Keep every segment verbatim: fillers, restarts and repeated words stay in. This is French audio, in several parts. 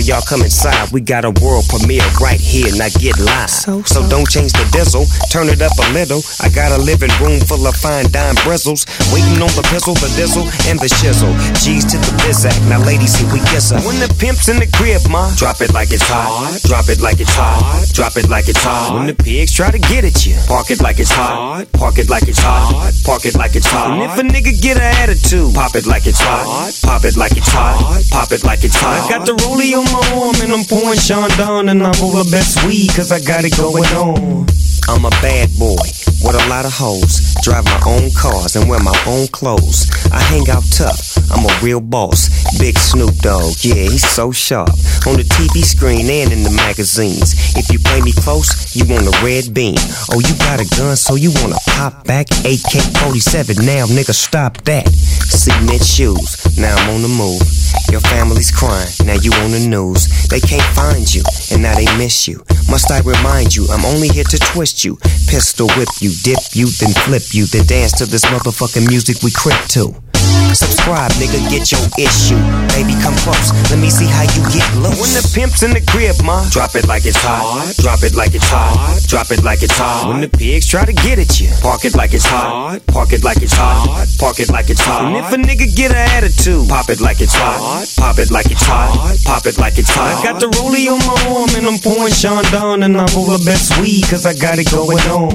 of y'all come inside. We got a world premiere right here, now get live. So, so. so don't change the diesel, turn it up a little. I got a living room full of fine dime bristles, waiting on the pistol, the diesel, and the shizzle. G's to the biz act, now ladies, here we kiss her. When the pimp's in the crib, ma, drop it like it's hot. Drop it like it's hot. Drop it like it's hot. When the pigs try to get at you, park it like it's hot. Park it like it's hot. Park it like it's hot. And if a nigga get an attitude, pop it like it's hot. Pop it like it's hot. Pop it like it's hot. I got the rollie on my arm and I'm pouring Sean down, and I'm all the best weed cause I got it going on. I'm a bad boy with a lot of hoes, drive my own cars and wear my own clothes. I hang out tough, I'm a real boss. Big Snoop Dogg, yeah, he's so sharp. On the T V screen and in the magazines. If you play me close, you want a red beam. Oh, you got a gun, so you wanna pop back? A K forty-seven, now nigga stop that. Cement shoes, now I'm on the move. Your family's crying, now you on the news. They can't find you, and now they miss you. Must I remind you, I'm only here to twist you. Pistol whip you, dip you, then flip you. Then dance to this motherfucking music we crip to. Subscribe, nigga, get your issue. Baby, come close, let me see how you get loose. When the pimp's in the crib, ma, drop it like it's hot. Drop it like it's hot. Drop it like it's hot. When the pigs try to get at you, park it like it's hot. Park it like it's hot. Park it like it's hot. And if a nigga get an attitude, pop it like it's hot. Pop it like it's hot. Pop it like it's hot. I got the rollie on my arm and I'm pouring Sean down, and I'm all the best weed cause I got it going on.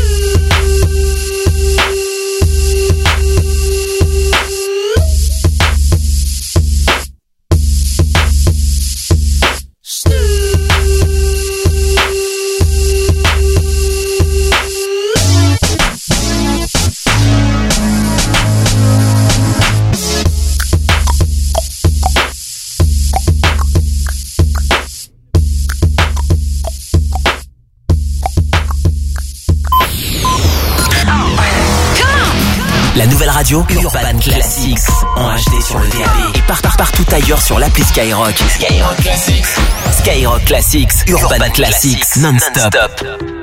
La nouvelle radio Urban Classics en H D sur le D A B et part, part, partout ailleurs sur l'appli Skyrock. Skyrock Classics. Skyrock Classics, Urban, Urban Classics, Classics non-stop. non-stop.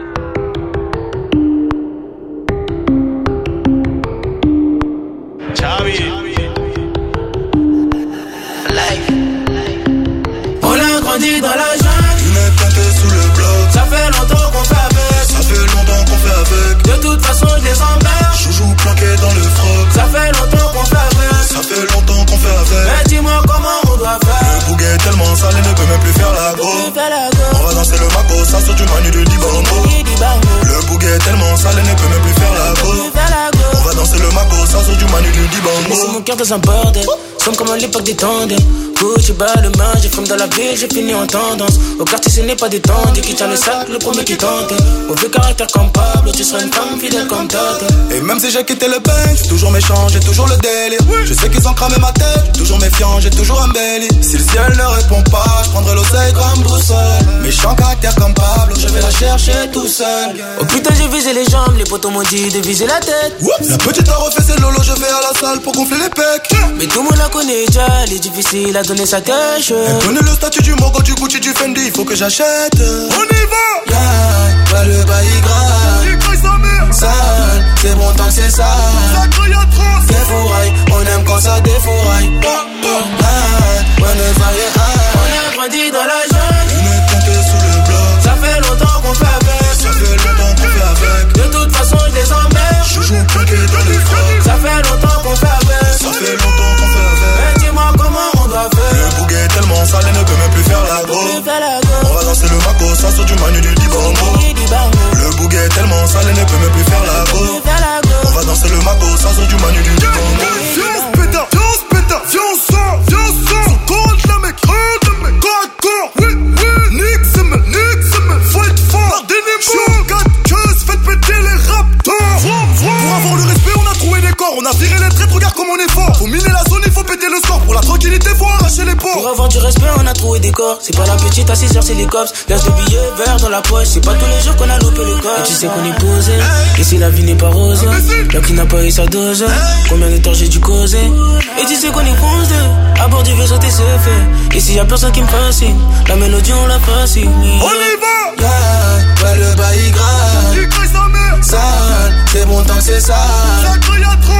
On a grandi dans la jungle, tu m'es planté sous le bloc. Ça fait longtemps qu'on fait avec, ça fait longtemps qu'on fait avec. De toute façon je les emmerde, joujou planqué dans le froc. Ça fait longtemps qu'on fait avec, ça fait longtemps qu'on fait avec. Mais dis-moi comment on doit faire. Le bouquet est tellement sale, il ne peut même plus faire la go. On va danser le maco, ça sort du manu de Dibango. Le bouquet est tellement sale, il ne peut même plus faire la go. On va danser le maco, ça sort du manu de Dibango. Laissez mon cœur dans un bordel, somme comme à l'époque des tandems. Gucci bas le main, j'ai fume dans la ville, j'ai fini en tendance. Au quartier ce n'est pas détendu, qui tient le sac, le premier qui tente. Mauvais caractère comme Pablo, tu seras une femme fidèle comme Tata. Et même si j'ai quitté le bain, j'ai toujours méchant, j'ai toujours le délire. Je sais qu'ils ont cramé ma tête, j'ai toujours méfiant, j'ai toujours un belly. Si le ciel ne répond pas, je prendrai l'oseille comme boussole. Méchant caractère comme Pablo, je vais la chercher tout seul. Oh putain j'ai visé les jambes, les potos m'ont dit de viser la tête. Oups. La petite a refait ses lolo, je vais à la salle pour gonfler les pecs. Mais tout le monde la connaît déjà, elle est difficile à donner sa tâche. Elle connaît le statut du Mogo, du Gucci, du Fendi, il faut que j'achète. On y va. Yeah, ouais le bail grave. Sale, c'est bon tant que c'est sale. Défouraille, on aime quand ça défouraille. Ouais, ne vaillez un. On a grandi dans la jungle, tu m'es planté sous le bloc. Ça fait longtemps qu'on fait avec, ça fait longtemps qu'on fait avec. De toute façon je les emmerde, joujou planqué dans les frocs. Ça fait longtemps qu'on fait avec, ça fait longtemps qu'on fait avec. Mais dis-moi comment on doit faire. Le bouquet est tellement sale, il ne peut même plus faire la go. On va danser le maco, ça sort du manu du Dibango. Le bouquet est tellement sale, il ne peut même plus faire la go. On va danser le maco, ça sort du manu du Dibango. Viens on se péta, viens on se péta, viens on sort, viens on sort. Son corps de la mec, de mec, corps à corps, oui, oui. Nick Simmel, Nick Simmel, faut être fort. Par des nemos, quatre queues, faites péter les raptors. Pour avoir le respect, on a trouvé des corps. On a viré les traîtres, regarde comme on est fort. Faut miner la zone, il faut péter le score. Pour la tranquillité, faut arracher les ports. Pour avoir du respect, on a trouvé des corps. C'est pas la petite à six heures, c'est les cops. Glace de billets verts dans la poche. C'est pas tous les jours qu'on a loupé le corps. Et tu sais qu'on est posé, et si la vie n'est pas rose, la qui n'a pas eu sa dose. Combien de temps j'ai dû causer. Et tu sais qu'on est foncé, à bord du vaisseau t'es fait. Et s'il y a personne qui me fascine, la mélodie on la fascine. On y va. Yeah, ouais le bail grave. Sale, c'est bon tant que c'est sale.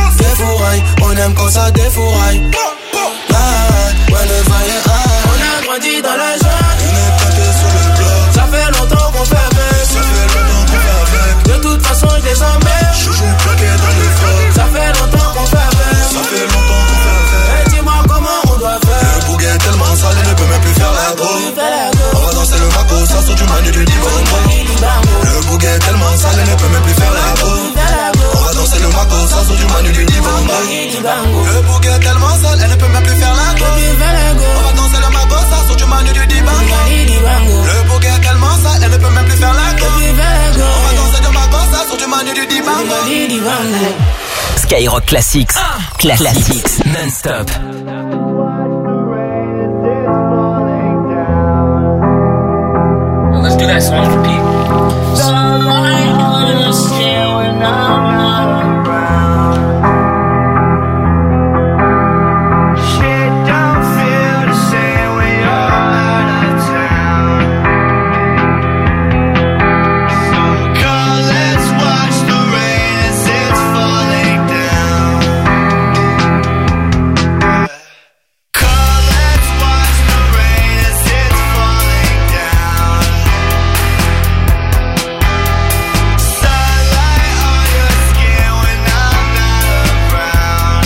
Défouraille, on aime quand ça défouraille. Ouais, ouais le vaillé. On a grandi dans la jungle. On est planté sur le bloc. Ça fait longtemps qu'on fait avec. Ça fait longtemps qu'on fait avec. De toute façon je les emmerde. Chouchou plaqué dans le froc. Ça fait longtemps qu'on fait avec. Ça fait longtemps qu'on fait avec. Et dis-moi comment on doit faire. Le bouquet est tellement sale, il ne peut même plus faire la go. On va danser le maco, ça sort du manu du dibango. Le bouquet est tellement sale, il ne peut même plus faire la go. On va danser le maco, ça sort du manu du dibango. Le bouquet est tellement sale, elle ne peut même plus faire la go. On va danser le maco, ça sort du manu du dibango. Le bouquet est tellement sale, elle ne peut même plus faire la go. On va danser le maco, ça sort du manu du dibango. Skyrock Classics, Classics non-stop. Let's do that song for people. Sunlight on the skin when I'm not around. Shit don't feel the same when you're out of town. So come, let's watch the rain as it's falling down. Come, let's watch the rain as it's falling down. Sunlight on your skin when I'm not around.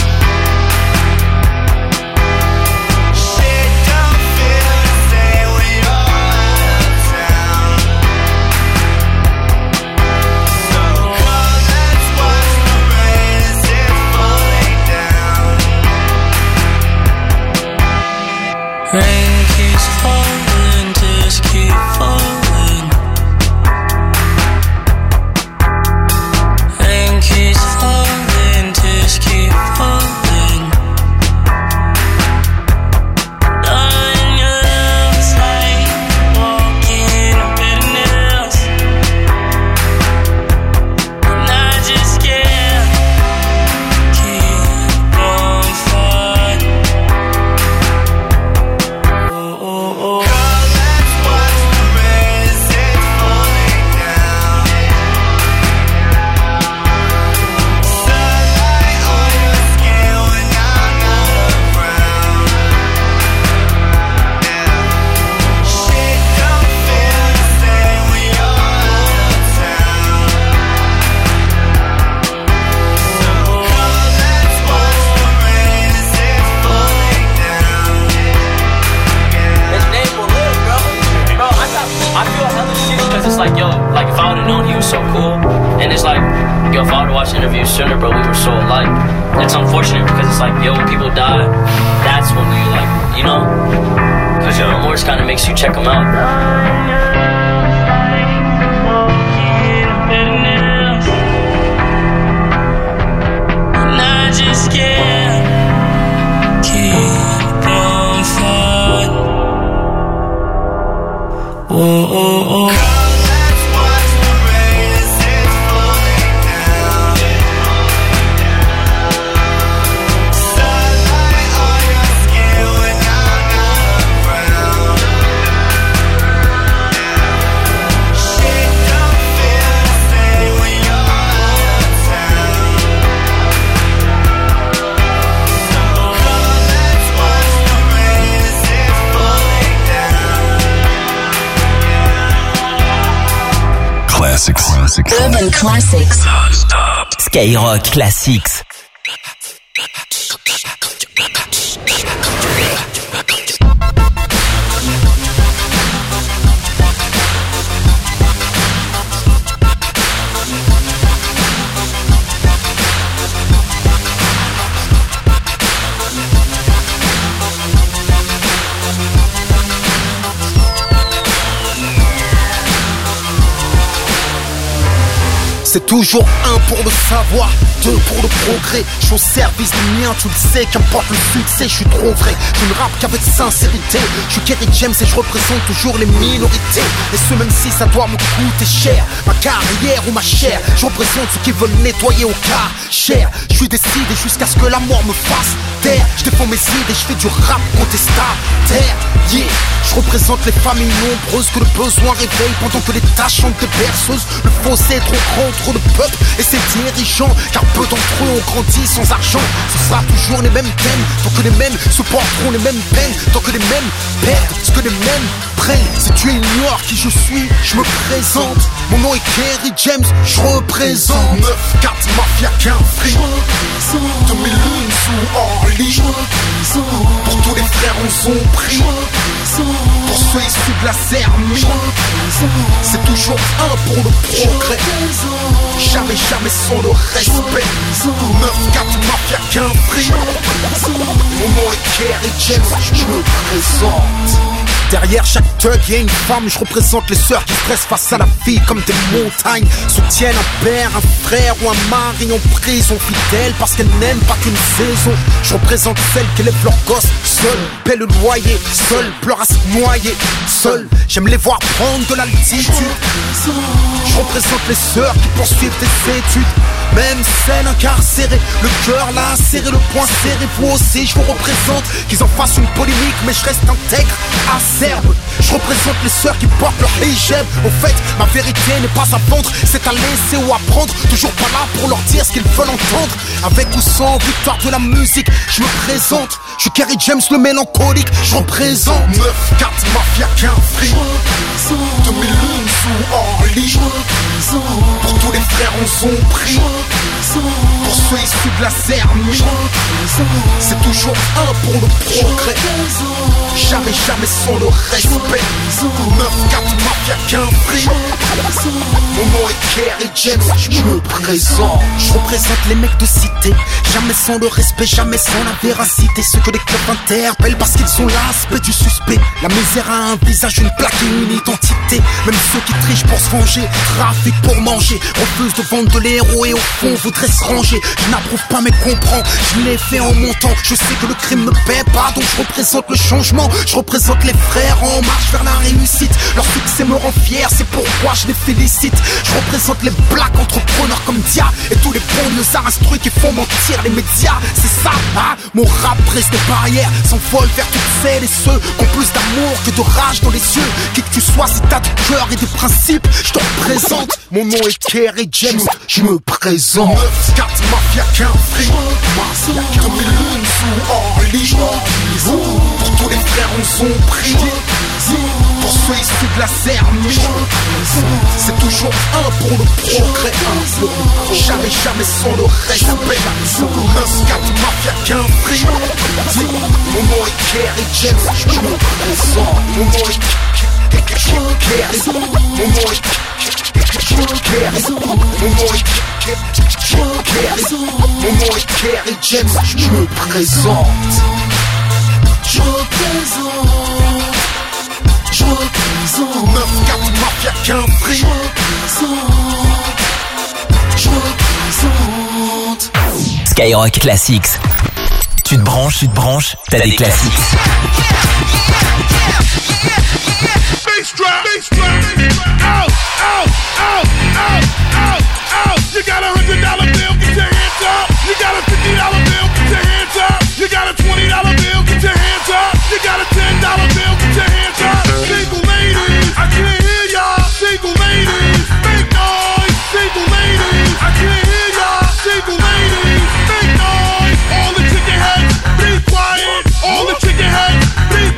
Shit don't feel the same when you're out of town. So come, let's watch the rain as it's falling down. Rain keeps falling, just keep falling. Rain keeps falling, just keep falling. Darling, your love's like walking on bitterness, and I just can't keep on fighting. Oh, oh, oh. Come, let's watch the rain as it's falling down. Sunlight on your skin when I'm not around. Shit don't feel the same when you're out of town. So come, let's watch the rain as it's falling down. His name will live, bro. Bro, I got, I feel hella shit because it's like, yo, like if I would've known he was so cool, and it's like, yo, if I would've watched interviews sooner, bro, we were so alike. It's unfortunate because it's like, yo, when people die, that's when you like, you know, because your remorse kind of makes you check them out. And I just can't keep on fighting. Oh, oh, oh. Come, let's watch the rain as it's falling down. Sunlight on your skin when I'm not around. Shit don't feel the same when you're out of town. So come, let's watch the rain as it's falling down. Classics. Classics. Urban Classics. Non-stop. Skyrock Classics. C'est toujours un pour le savoir, deux pour le progrès. Je suis au service du mien, tu le sais, qu'importe le succès, je suis trop vrai. Je ne rappe qu'avec sincérité. Je suis Kerry James et je représente toujours les minorités. Et ce même si ça doit me coûter cher, ma carrière ou ma chair. Je représente ceux qui veulent nettoyer au cas cher. Je suis décidé jusqu'à ce que la mort me fasse taire. Je défends mes idées, je fais du rap contestataire. Yeah, je représente les familles nombreuses que le besoin réveille pendant que les tâches chantent des berceuses. Le fossé est trop grand, entre le peuple et ses dirigeants. Car peu d'entre eux ont grandi sans argent. Ce sera toujours les mêmes thèmes, tant que les mêmes supporteront les mêmes peines, tant que les mêmes perdent ce que les mêmes prennent. Si tu ignores qui je suis, je me présente. Mon nom est Kerry James, je représente neuf quatre mafia qu'un fric, deux mille une sous Orly. Pour tous les frères on son prix, pour ceux issus de la Zermie, c'est toujours un pour le progrès, jamais jamais sans le respect. Neuf quatre mafia qu'un fric, mon nom est Kerry James, je me présente. Derrière chaque thug y'a une femme, je représente les sœurs qui stressent face à la vie comme des montagnes. Soutiennent un père, un frère ou un mari en prison, fidèle parce qu'elles n'aiment pas qu'une saison. Je représente celles qui élèvent leurs gosses seules, paient le loyer, seules, pleurent à se noyer, seules. J'aime les voir prendre de l'altitude. Je représente les sœurs qui poursuivent des études, même celles incarcérées, le cœur là serré, le poing serré. Vous aussi je vous représente, qu'ils en fassent une polémique, mais je reste intègre, acerbe. Je représente les sœurs qui portent leur hijab. Au fait, ma vérité n'est pas à vendre, c'est à laisser ou à prendre. Toujours pas là pour leur dire ce qu'ils veulent entendre. Avec ou sans victoire de la musique, je me présente. Je suis Kerry James le mélancolique, je représente neuf quatre mafia qu'un fric, deux mille une sous Orly. Pour tous les frères on son prix, pour ceux issus de la Zermie, c'est toujours un pour le progrès, jamais jamais sans le respect. Neuf quatre mafia qu'un fric, mon nom est Kerry James, je me présente. Je représente les mecs de cité, jamais sans le respect, jamais sans la véracité. Ceux que les clubs interpellent parce qu'ils ont l'aspect du suspect. La misère a un visage, une plaque et une identité. Même ceux qui trichent pour se venger, trafiquent pour manger, refusent de vendre de l'héros et au fond voudraient se ranger. Je n'approuve pas mais comprends, je l'ai fait en montant. Je sais que le crime ne paie pas, donc je représente le changement. Je représente les frères en marche vers la réussite. Leur succès me rend fier, c'est pourquoi je les félicite. Je représente les black entrepreneurs comme Dia et tous les banlieusards instruits qui font mentir les médias. C'est ça, hein, mon rap brise des barrières, s'envole vers toutes celles et ceux qui ont plus d'amour que de rage dans les yeux. Qui que tu sois, si t'as du cœur et des principes, je te représente. Mon nom est Kerry James, je me présente. neuf quatre mafia qu'un fric, deux mille une sous Orly. Pour tous les frères on son prix, pour ceux issus de la Zermie, c'est toujours un pour le progrès, jamais jamais sans le respect. neuf quatre mafia qu'un fric, mon nom est Kerry James, je me présente. Mon nom est Kerry, mon nom est Kerry, mon nom est Kerry, mon nom est Kerry James, je me présente. Je représente, je représente neuf quatre mafia qu'un fric, je représente. Skyrock Classics. Tu te branches, tu te branches, t'as des classiques. Bass drop, bass drop, out, out, out, out, out, out. You got a hundred dollar bill, get your hands up. You got a fifty dollar bill, get your hands up. You got a twenty dollar bill, get your hands up. You got a ten dollar bill, get your hands up. Single ladies, I can't hear y'all. Single ladies, make noise. Single ladies, I can't hear y'all. Single ladies, make noise. All the chicken heads, be quiet. All the chicken heads, be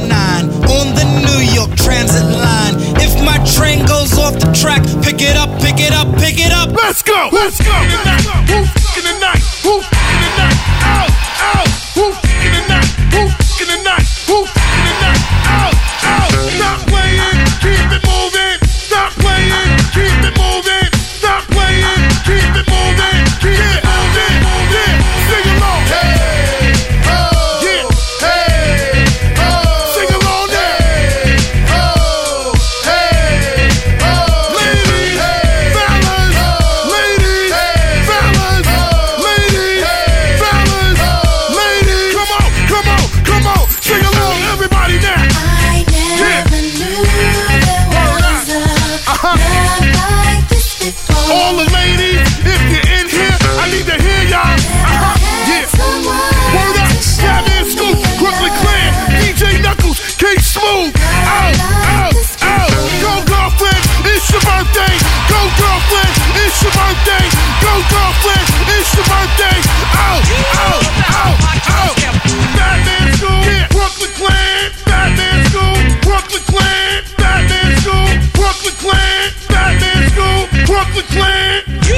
nine on the New York Transit line. If my train goes off the track, pick it up, pick it up, pick it up. Let's go, let's go. In the night, woo, in the night, woo, in the night, out, out, woo, in the night, woo, in the night, woo, in the night, out, out. Stop playing, keep it moving. Stop playing, keep it moving. Stop playing, keep it moving. Keep it moving, moving. Sing along, hey, oh, yeah, hey, oh, sing along, hey, oh, hey, oh, ladies, fellas, ladies, fellas, ladies, fellas, ladies. Come on, come on, come on, sing along, everybody now. I never knew there was a love like this before. All the ladies, if you're in here, I need to hear y'all. Uh-huh. Yeah. Word up, Batman Scoop, Brooklyn Clan, D J Knuckles, K Smooth. Out, out, out. Go girlfriend, it's your birthday. Go girlfriend, it's your birthday. Go girlfriend, it's your birthday. Out, out, out, out. Batman Scoop, yeah. Brooklyn Clan, Batman Scoop, Brooklyn Clan, Batman Scoop, Brooklyn Clan, Batman Scoop, Brooklyn Clan.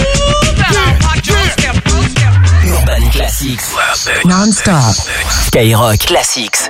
Urban Classics. Classic. Non-stop. Skyrock Classics.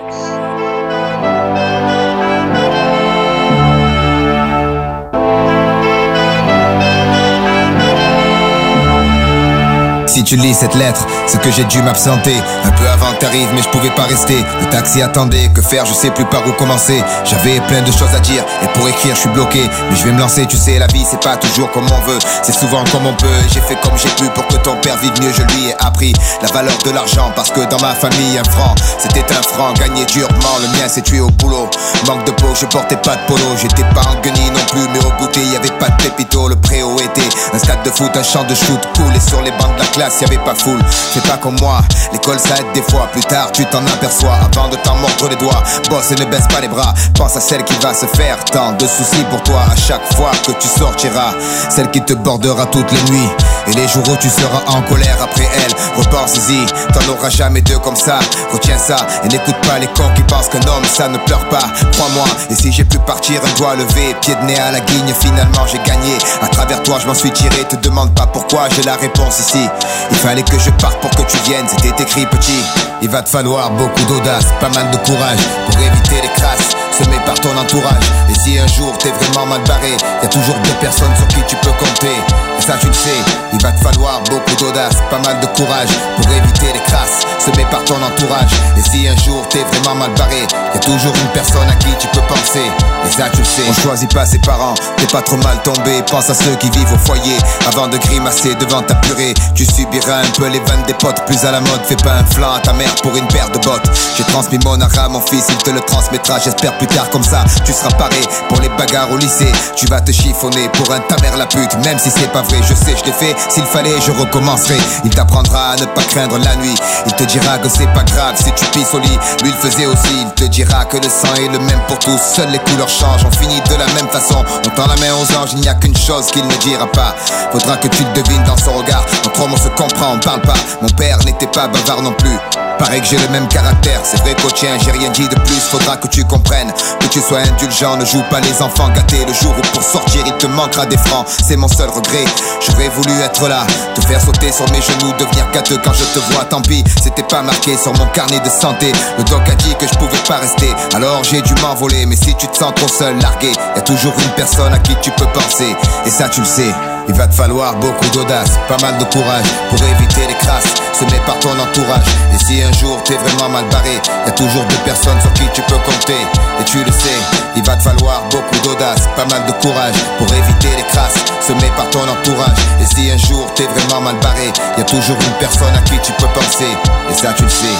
Si tu lis cette lettre, c'est que j'ai dû m'absenter. Un peu avant que t'arrives, mais je pouvais pas rester. Le taxi attendait, que faire, je sais plus par où commencer. J'avais plein de choses à dire, et pour écrire je suis bloqué. Mais je vais me lancer, tu sais, la vie c'est pas toujours comme on veut. C'est souvent comme on peut, j'ai fait comme j'ai pu. Pour que ton père vive mieux, je lui ai appris la valeur de l'argent. Parce que dans ma famille, un franc, c'était un franc. Gagné durement, le mien s'est tué au boulot. Manque de peau, je portais pas de polo. J'étais pas en guenille non plus, mais au goûter y'avait pas de pépito. Le préau était un stade de foot, un champ de shoot cool. Et sur les bancs de la classe, y'avait pas foule. C'est pas comme moi, l'école ça aide des fois. Plus tard tu t'en aperçois, avant de t'en mordre les doigts. Bosse et ne baisse pas les bras, pense à celle qui va se faire tant de soucis pour toi à chaque fois que tu sortiras. Celle qui te bordera toutes les nuits et les jours où tu seras en colère après elle. Repense-y, t'en auras jamais deux comme ça. Retiens ça et n'écoute pas les cons qui pensent qu'un homme ça ne pleure pas. Crois-moi, et si j'ai pu partir un doigt levé, pied de nez à la guigne, finalement j'ai gagné. À travers toi je m'en suis tiré, te demande pas pourquoi, j'ai la réponse ici. Il fallait que je parte pour que tu viennes, c'était écrit petit. Il va te falloir beaucoup d'audace, pas mal de courage pour éviter les crasses semées par ton entourage. Et si un jour t'es vraiment mal barré, y'a toujours deux personnes sur qui tu peux compter. Et ça tu le sais, il va te falloir beaucoup d'audace, pas mal de courage pour éviter les crasses semées par ton entourage. Et si un jour t'es vraiment mal barré, y'a toujours une personne à qui tu peux penser. Et ça tu le sais, on choisit pas ses parents, t'es pas trop mal tombé. Pense à ceux qui vivent au foyer, avant de grimacer devant ta purée. Tu subiras un peu les vannes des potes, plus à la mode. Fais pas un flanc à ta mère pour une paire de bottes. J'ai transmis mon art à mon fils, il te le transmettra. J'espère plus tard, comme ça tu seras paré pour les bagarres au lycée. Tu vas te chiffonner pour un ta mère la pute, même si c'est pas vrai. Je sais, je l'ai fait, s'il fallait je recommencerai. Il t'apprendra à ne pas craindre la nuit, il te dira que c'est pas grave si tu pisses au lit. Lui il faisait aussi, il te dira que le sang est le même pour tous. Seules les couleurs changent, on finit de la même façon. On tend la main aux anges, il n'y a qu'une chose qu'il ne dira pas. Faudra que tu le devines dans son regard. Entre hommes on se comprend, on parle pas. Mon père n'était pas bavard non plus. Pareil que j'ai le même caractère, c'est vrai qu'au tien j'ai rien dit de plus. Faudra que tu comprennes, que tu sois indulgent. Ne joue pas les enfants gâtés, le jour où pour sortir il te manquera des francs. C'est mon seul regret, j'aurais voulu être là, te faire sauter sur mes genoux, devenir gâteux quand je te vois. Tant pis, c'était pas marqué sur mon carnet de santé. Le doc a dit que je pouvais pas rester, alors j'ai dû m'envoler. Mais si tu te sens trop seul, largué, y'a toujours une personne à qui tu peux penser. Et ça tu le sais, il va te falloir beaucoup d'audace, pas mal de courage pour éviter les crasses semées par ton entourage. Et si un jour t'es vraiment mal barré, y'a toujours deux personnes sur qui tu peux compter. Et tu le sais, il va te falloir beaucoup d'audace, pas mal de courage pour éviter les crasses semées par ton entourage. Et si un jour t'es vraiment mal barré, y'a toujours une personne à qui tu peux penser. Et ça tu le sais,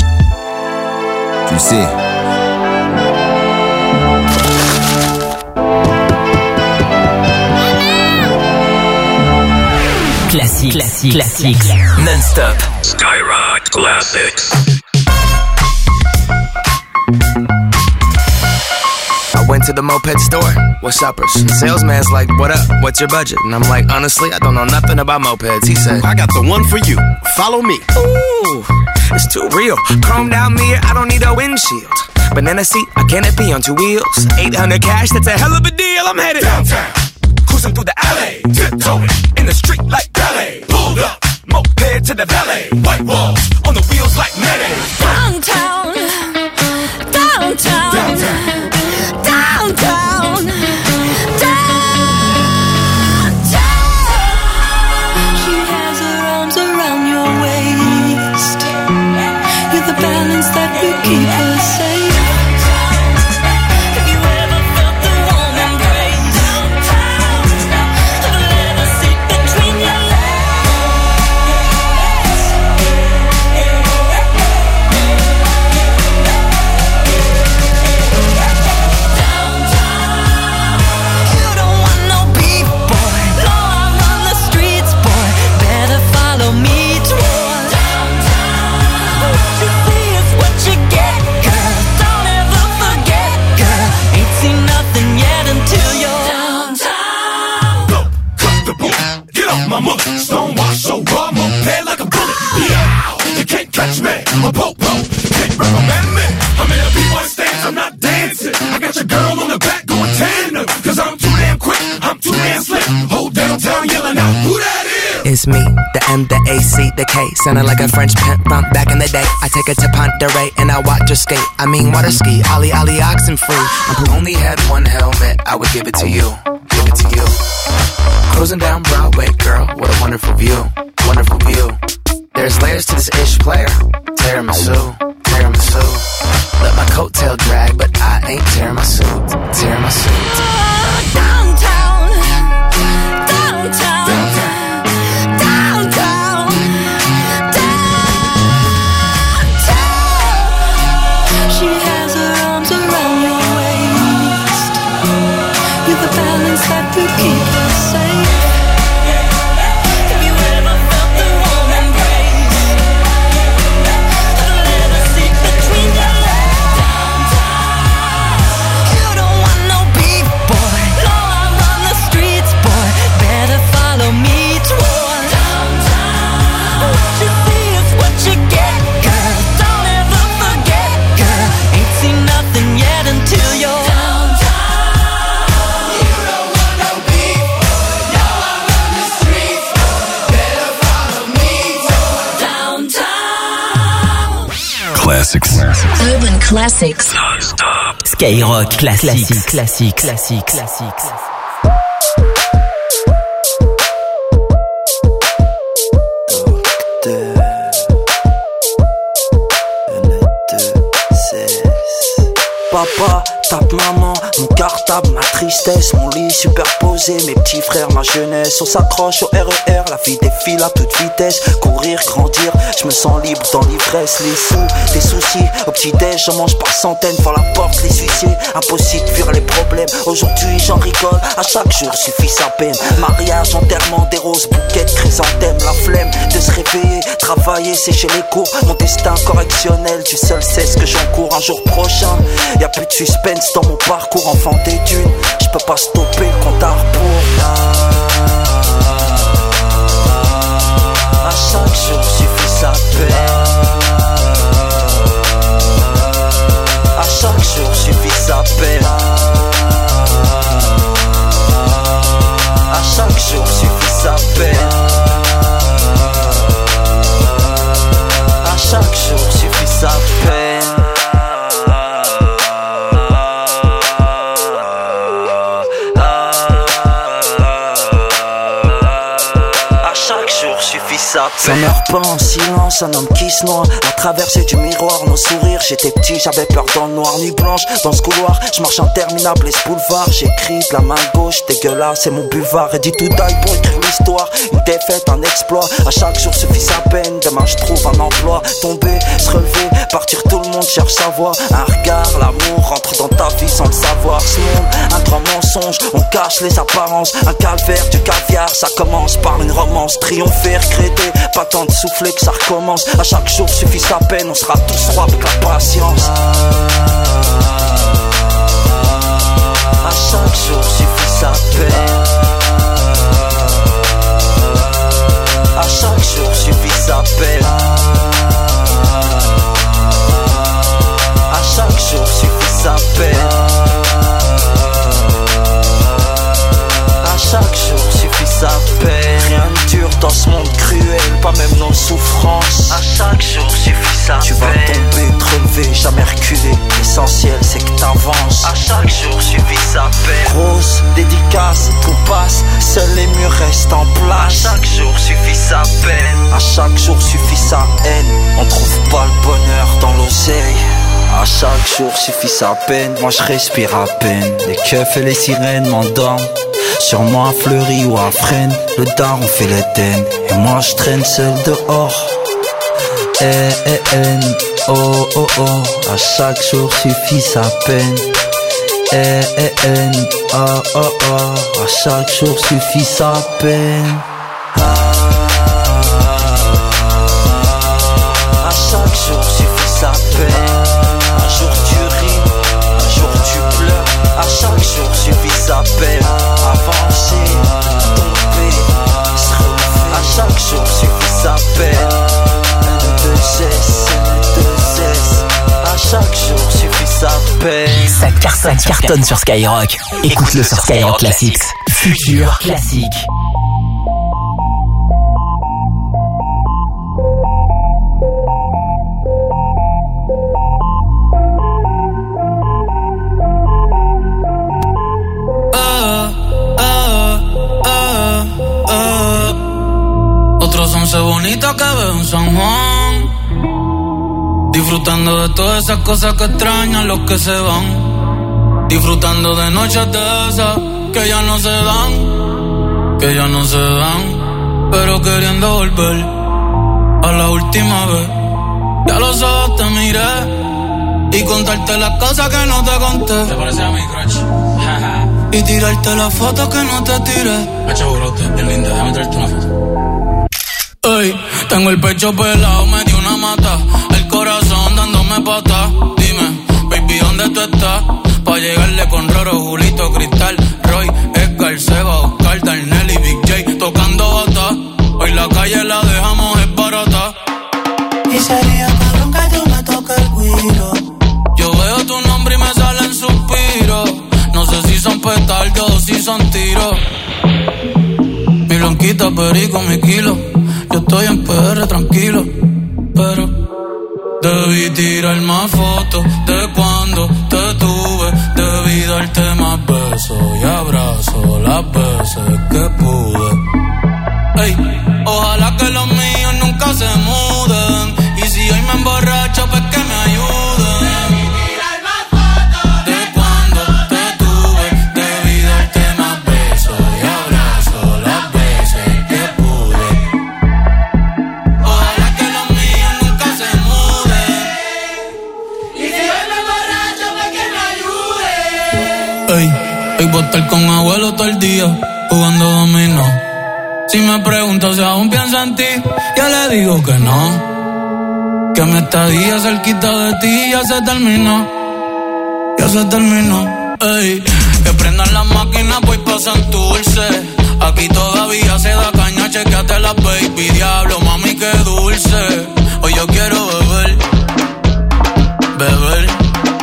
tu le sais. Classique, classique, classique, non-stop. Skyrock Classics. I went to the moped store, what's uppers? The salesman's like, what up, what's your budget? And I'm like, honestly, I don't know nothing about mopeds. He said, I got the one for you, follow me. Ooh, it's too real. Chromed out mirror, I don't need a windshield. Banana seat, a canopy on two wheels. eight hundred cash, that's a hell of a deal. I'm headed downtown, cruising through the alley, tiptoeing in the street like ballet. Pulled up, moped to the valet. White walls on the wheels like mayday. Downtown, downtown, downtown, downtown, downtown. She has her arms around your waist. You're the balance that will keep her safe. Stonewash so raw, moped like a bullet. Yeah, you can't catch me. I'm a popo. You can't recommend me. I'm in a B-boy stance, I'm not dancing. I got your girl on the back going tandem. Cause I'm too damn quick, I'm too damn slick. Whole downtown yelling out, who that is? It's me, the M, the A, C, the K. Sounding like a French pimp bump back in the day. I take it to Ponderay and I watch her skate. I mean water ski, ollie ollie oxen free. I only had one helmet, I would give it to you. Give it to you. Cruising down Broadway, girl, what a wonderful view, wonderful view. There's layers to this ish player, tiramisu, tiramisu. Let my coattail drag, but I ain't tearing my suit, tearing my suit. Downtown, downtown, downtown, downtown, downtown. She has her arms around your waist. You're the balance that will keep her safe. Classics. Urban Classics. Skyrock Classics. Classics. Classics. Classics. Papa, tape maman, mon cartable, ma tristesse, mon lit superposé, mes petits frères, ma jeunesse. On s'accroche au R E R, la vie défile à toute vitesse. Courir, grandir, je me sens libre dans l'ivresse. Les sous, des soucis, au petit-déj, j'en mange par centaines. Devant la porte, les huissiers, impossible de fuir les problèmes. Aujourd'hui j'en rigole, à chaque jour suffit sa peine. Mariage, enterrement, des roses, bouquets de chrysanthèmes. La flemme de se réveiller, travailler, sécher les cours. Mon destin correctionnel, tu seul sais ce que j'encours. Un jour prochain, y'a plus de suspense dans mon parcours. Enfant des dunes, je peux pas stopper le compte à rebours. À chaque jour suffit sa peine. À chaque jour suffit sa peine. À chaque jour suffit sa peine. À chaque jour suffit sa peine. Ça meurt pas en silence, un homme qui se noie. La traversée du miroir, nos sourires. J'étais petit, j'avais peur dans le noir. Nuit blanche, dans ce couloir, je marche interminable et ce boulevard. J'écris de la main gauche, dégueulasse, c'est mon buvard. Et dit tout d'ail pour écrire l'histoire. Une défaite, un exploit. À chaque jour suffit sa peine. Demain je trouve un emploi. Tomber, se relever, partir, tout le monde cherche sa voie. Un regard, l'amour rentre dans ta vie sans le savoir. Ce monde, un grand mensonge, on cache les apparences. Un calvaire, du caviar, ça commence par une romance. Triompher, regretter, pas tant de souffler que ça recommence. À chaque jour suffit sa peine, on sera tous rois avec la patience. À chaque jour suffit sa peine. À chaque jour suffit sa peine. À chaque jour suffit reste en place. À chaque jour suffit sa peine, à chaque jour suffit sa haine. On trouve pas le bonheur dans l'oseille. À chaque jour suffit sa peine, moi je respire à peine. Les keufs et les sirènes m'endorment. Sur moi à Fleury ou à Fresnes, le daron fait l'Éden. Et moi je traîne seul dehors. Eh eh eh, oh oh oh. À chaque jour suffit sa peine. Eh eh eh, oh oh oh. À chaque jour suffit sa peine. À chaque jour suffit sa peine. Un jour tu ris, un jour tu pleures. À chaque jour suffit sa peine. Avancer, tomber, se relever. À chaque jour suffit sa peine. N deux S, N deux S. À chaque jour suffit sa peine. Ça cartonne, ça cartonne sur Skyrock. Écoute-le sur Skyrock Classics. Futur classique. Bonita que veo en San Juan, disfrutando de todas esas cosas que extrañan los que se van, disfrutando de noches de esas que ya no se dan, que ya no se dan, pero queriendo volver a la última vez. Ya los ojos te miré y contarte las cosas que no te conté. ¿Te parece a mi crush? Y tirarte las fotos que no te tiré. Macho brote, bien linda, déjame traerte una foto. Ey, tengo el pecho pelado, me dio una mata, el corazón dándome patas. Dime, baby, ¿dónde tú estás? Pa' llegarle con Roro, Julito, Cristal, Roy, Edgar, Seba, Oscar, Darnell y Big J tocando bata. Hoy la calle la dejamos es barata. Y sería cabrón que tú me toques el guiro. Yo veo tu nombre y me salen suspiros. No sé si son petardos o si son tiros. Mi blanquita, perico, mi kilo. Yo estoy en P R tranquilo, pero debí tirar más fotos de cuando te tuve. Debí darte más besos y abrazos las veces que pude. Ey, ojalá que los míos nunca se muden. Y si hoy me emborracho, pues que me ayuden. Hoy voy a estar con abuelo todo el día jugando dominó. Si me preguntas si aún pienso en ti, ya le digo que no. Que mi estadía cerquita de ti ya se terminó. Ya se terminó. Ey, que prendan las máquinas, voy pa' Santurce. Aquí todavía se da caña, chequeate las baby. Diablo, mami, qué dulce. Hoy yo quiero beber, beber,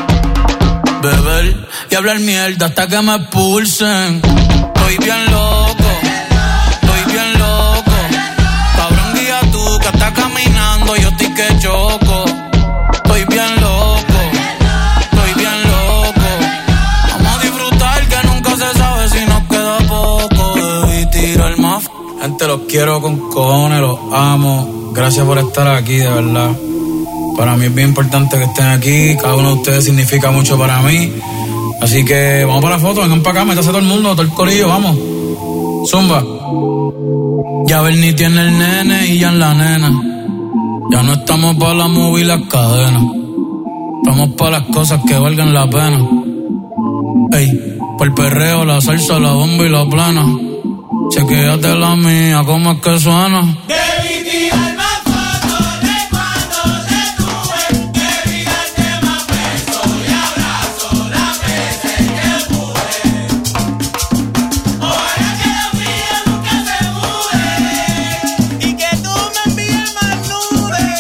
beber y hablar mierda hasta que me expulsen. Estoy bien loco, estoy bien loco. Cabrón, guía tú que estás caminando, yo estoy que choco. Estoy bien loco, estoy bien loco. Vamos a disfrutar que nunca se sabe si nos queda poco. Debí tirar más. Gente, los quiero con cojones, los amo. Gracias por estar aquí, de verdad. Para mí es bien importante que estén aquí. Cada uno de ustedes significa mucho para mí. Así que vamos para la foto, vengan para acá, métase todo el mundo, todo el corillo, vamos. Zumba. Ya Bernie tiene el nene y ya en la nena. Ya no estamos para la movie y las cadenas. Estamos para las cosas que valgan la pena. Ey, por el perreo, la salsa, la bomba y la plana. Chequéate la mía, cómo es que suena. Debí tirar más fotos de cuando te tuve. Debí darte más besos y abrazos las veces que pude. Ojalá que los míos nunca se muden y que tú me envíes más nubes.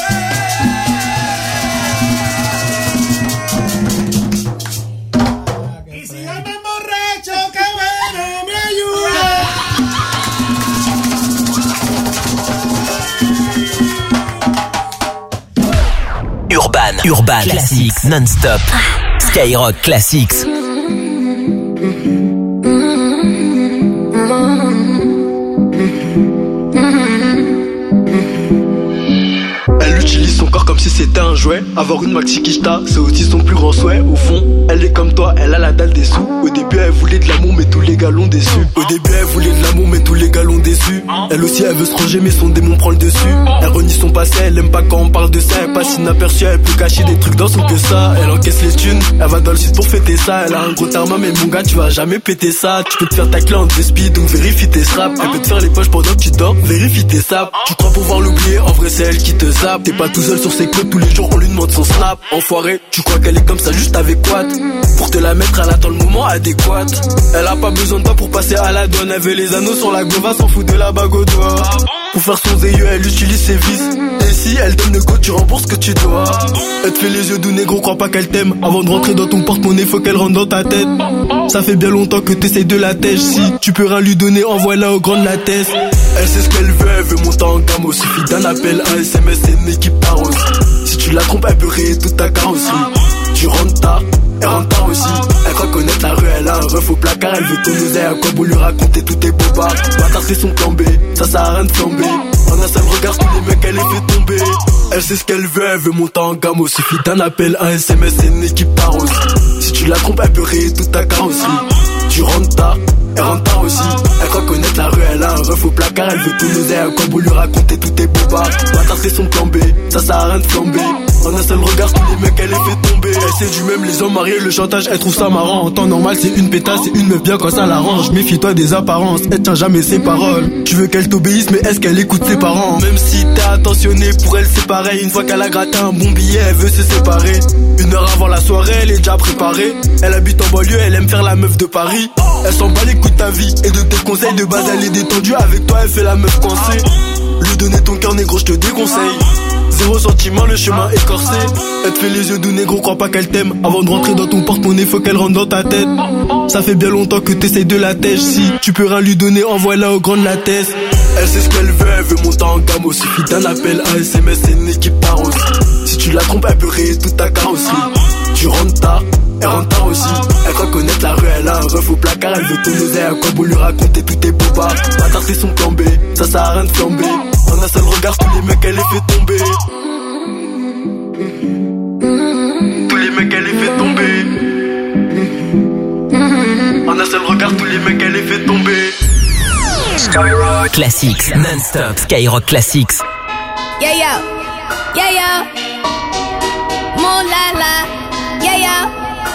Y si yo me emborracho, que bueno me ayude. Urban, Urban Classics non-stop. Skyrock Classics. si c'était un jouet. Avoir une maxi Kishta, c'est aussi son plus grand souhait. Au fond, elle est comme toi, elle a la dalle des sous. Au début elle voulait de l'amour mais tous les gars l'ont déçu. Au début elle voulait de l'amour mais tous les gars l'ont déçu. Elle aussi elle veut se ranger mais son démon prend le dessus. Elle renie son passé, elle aime pas quand on parle de ça. Elle passe inaperçue, elle peut cacher des trucs dans son que ça. Elle encaisse les thunes, elle va dans le sud pour fêter ça. Elle a un gros tarma mais mon gars tu vas jamais péter ça. Tu peux te faire ta clé en deux speed donc vérifie tes straps. Elle peut te faire les poches pendant que tu dors, vérifie tes saps. Tu crois pouvoir l'oublier, en vrai c'est elle qui te zappe. T'es pas tout seul sur ses côtes, tous les jours on lui demande son snap. Enfoiré, tu crois qu'elle est comme ça juste avec quoi? Pour te la mettre, elle attend le moment adéquat. Elle a pas besoin de toi pour passer à la douane. Elle veut les anneaux sur la gova, s'en fout de la bague au doigt. Pour faire son zéyeux, elle utilise ses vis. Et si elle donne le code, tu rembourses ce que tu dois. Elle te fait les yeux doux négro, crois pas qu'elle t'aime. Avant de rentrer dans ton porte-monnaie, faut qu'elle rentre dans ta tête. Ça fait bien longtemps que t'essayes de la tèche. Si tu peux rien lui donner, envoie-la au grand de la tête. Elle sait ce qu'elle veut, elle veut monter en gamme. Au suffit d'un appel, un S M S, c'est une équipe parose. Si tu la trompes, elle peut rayer toute ta carrosserie. Tu rentres tard, elle rentre tard aussi. Elle croit connaître la rue, elle a un ref au placard. Elle veut ton oseille, à quoi vous lui raconter tous tes bobards. Bâtard c'est son plan B, ça sert à rien de flamber. En un seul regard, tous les mecs, elle les fait tomber. Elle sait ce qu'elle veut, elle veut monter en gamme. Au suffit d'un appel, un S M S, c'est une équipe parose. Si tu la trompes, elle peut rayer toute ta carrosserie. Tu rentres tard, elle rentre tard aussi. Elle croit connaître la rue, elle a un ref au placard. Elle veut ton oseille, à quoi vous lui raconter tous tes bobards. Bâtard c'est son plan B, ça sert à rien de flamber. En un seul regard, tous les mecs, elle les fait tomber. Elle sait du même, les hommes mariés, le chantage, elle trouve ça marrant. En temps normal, c'est une pétasse, c'est une meuf bien quand ça l'arrange. Méfie-toi des apparences, elle tient jamais ses paroles. Tu veux qu'elle t'obéisse, mais est-ce qu'elle écoute ses parents? Même si t'es attentionné, pour elle c'est pareil. Une fois qu'elle a gratté un bon billet, elle veut se séparer. Une heure avant la soirée, elle est déjà préparée. Elle habite en banlieue, elle aime faire la meuf de Paris. Elle s'en bat les coups de ta vie et de tes conseils. De base, elle est détendue, avec toi, elle fait la meuf coincée. Lui donner ton cœur, négro, je te déconseille. Zéro sentiment, le chemin écorcé. Elle te fait les yeux doux, négro, crois pas qu'elle t'aime. Avant de rentrer dans ton porte-monnaie, faut qu'elle rentre dans ta tête. Ça fait bien longtemps que t'essayes de la tèche. Si tu peux rien lui donner, envoie-la au grand de la tête. Elle sait ce qu'elle veut, elle veut monter en gamme. Au suffit d'un appel, un S M S, c'est une équipe parose. Si tu la trompes, elle peut rayer toute ta carrosserie. Tu rentres tard, elle rentre tard aussi. Elle croit connaître la rue, elle a un ref au placard. Elle veut ton oseille, à quoi vous lui raconter tous tes bobards. Bâtard c'est son plan B, ça sert à rien de flamber. En un seul regard, tous les mecs, elle les fait tomber. Tous les mecs, elle les fait tomber. En un seul regard, tous les mecs, elle les fait tomber. Skyrock Classics, non-stop. Skyrock Classics. Yeah, yo. Yeah, yo. Moon la la. Yeah, yo.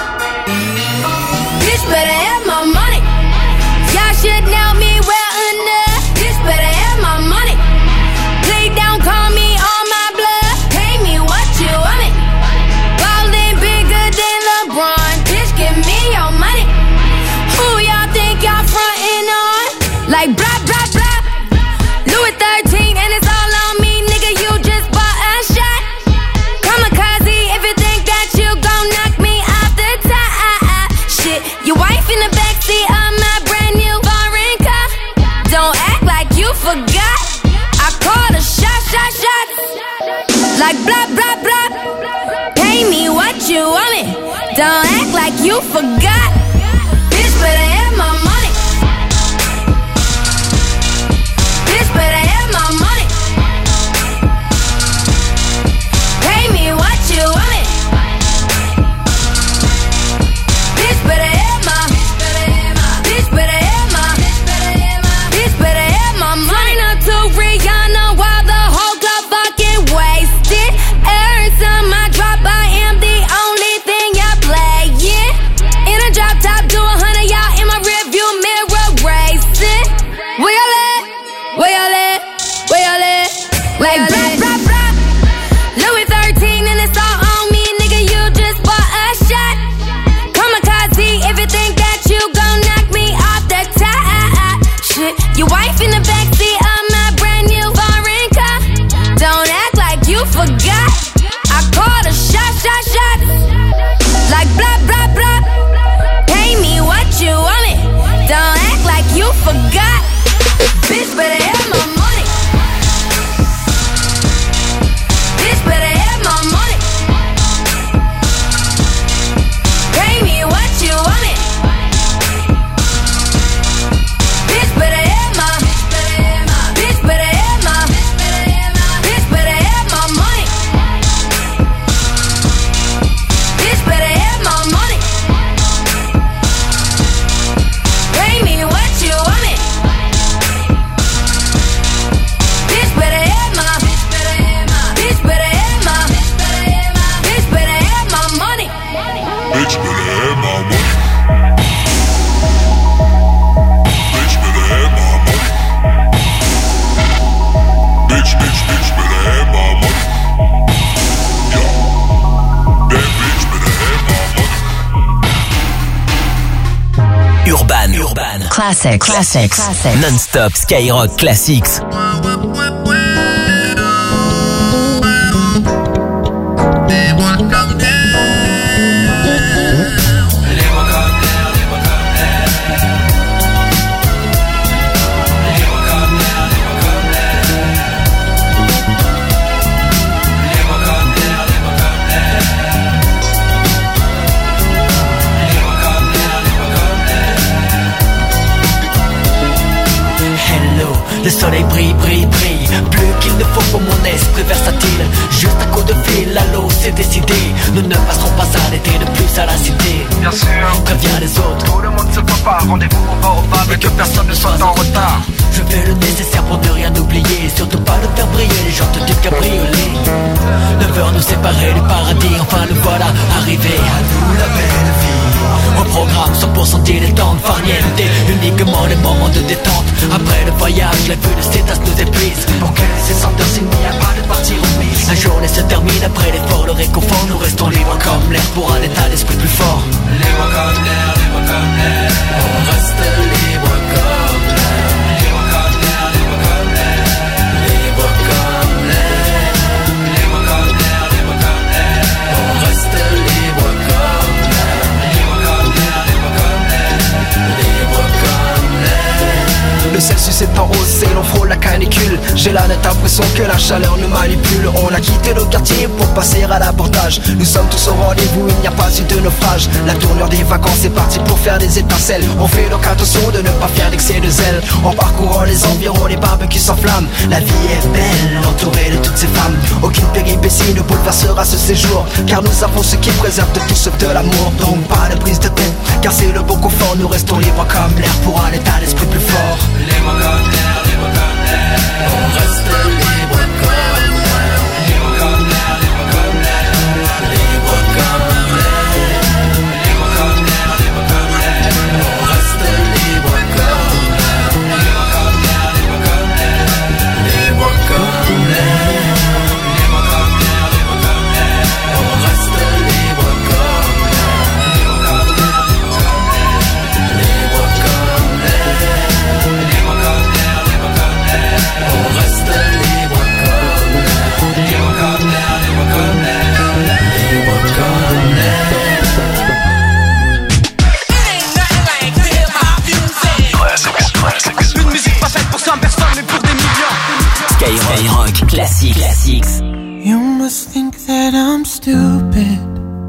Bitch better have my money. Y'all should know me well enough. Bitch better have my money. Play down, call me on my blood. Pay me what you want it. Ballin' bigger than LeBron. Bitch, give me your money. Who y'all think y'all frontin' on? Like blah, blah, blah. Louis thirteen and it's all on me. Nigga, you just bought a shot. Kamikaze if you think that you gon' knock me off the top. Shit, your wife in the backseat of my brand new foreign car. Don't act like you forgot. I called a shot, shot, shot. Like blah, blah, blah. Pay me what you want it. Don't act like you forgot. Bitch better have my money. Bitch better have my money. Pay me what you want it. Bitch better have my. Bitch better have my. Bitch better have my money. Sign up to Rihanna while the whole club fucking wasted. Every time I drop, I am the only thing you're playing. In a drop top. Urban. Urban. Classics. Classics. Classics. Non-stop Skyrock Classics. Le soleil brille, brille, brille, plus qu'il ne faut pour mon esprit versatile. Juste un coup de fil, allô, c'est décidé. Nous ne passerons pas à l'été de plus à la cité. Bien sûr, préviens les autres. Tout le monde se prépare, rendez-vous au bord au bar et que personne ne soit en retard. Je fais le nécessaire pour ne rien oublier, surtout pas de faire briller les jantes du cabriolet. Neuf heures nous séparer du paradis, enfin le voilà arrivé. À nous la belle vie. Au programme cent pour cent dilettante, farniente, uniquement les moments de détente. Après le voyage, la vue de ces tasses nous épuise. Pour que ces cent heures s'il n'y a pas de partir en mise. La journée se termine après l'effort, le réconfort. Nous restons libres comme l'air pour un état d'esprit plus fort. Libre comme l'air, libre comme l'air. On reste libre comme l'air. Libre comme l'air, libre comme l'air. Libre comme l'air. Libre comme l'air, libre comme l'air. On reste libre comme l'air. Libre comme l'air, libre comme l'air. Libre comme l'air. Le Celsius est en hausse et l'on frôle la canicule. J'ai la nette impression que la chaleur nous manipule. On a quitté le quartier pour passer à l'abordage. Nous sommes tous au rendez-vous, il n'y a pas eu de naufrage. La tournure des vacances est partie pour faire des étincelles. On fait donc attention de ne pas faire d'excès de zèle. En parcourant les environs, les barbecues s'enflamment. La vie est belle, entourée de toutes ces femmes. Aucune péripétie ne bouleversera ce séjour, car nous avons ce qui préserve de tout sauf de l'amour. Donc pas de prise de tête, car c'est le bon confort. Nous restons libres comme l'air pour un état d'esprit plus fort. Libre comme l'air, libre comme l'air. On reste libre comme l'air. Libre comme l'air, libre comme l'air. Libre comme l'air. Libre comme l'air, libre comme l'air. On reste libre comme l'air. Libre comme l'air, libre comme l'air. Libre comme l'air. Libre comme l'air, libre comme l'air. On reste libre comme l'air. Libre comme l'air, libre comme l'air. Libre comme l'air. Libre comme l'air, libre comme l'air. On reste libre comme l'air. Libre comme l'air, libre comme l'air. Libre comme l'air. Classics, classics. Une musique pas faite pour cent personnes mais pour des millions. Skyrock, Skyrock Classics. Classics. You must think that I'm stupid.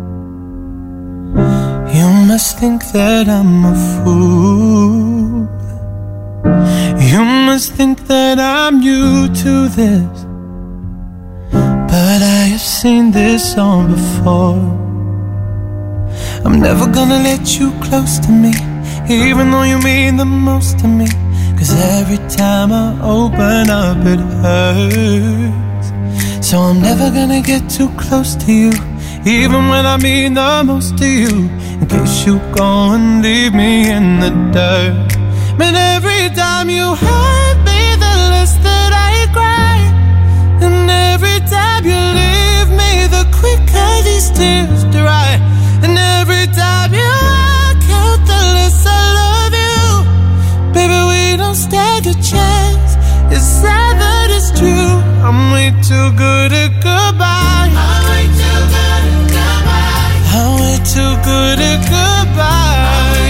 You must think that I'm a fool. You must think that I'm new to this, but I have seen this all before. I'm never gonna let you close to me, even though you mean the most to me. Cause every time I open up it hurts. So I'm never gonna get too close to you, even when I mean the most to you. In case you go and leave me in the dirt. But every time you hurt me, the less that I cry. And every time you leave me, the quicker these tears dry. And every time you walk out, the less I love you. Baby, we don't stand a chance. It's sad that it's true. I'm way too good at goodbye. I'm way too good at goodbye. I'm way too good at goodbye.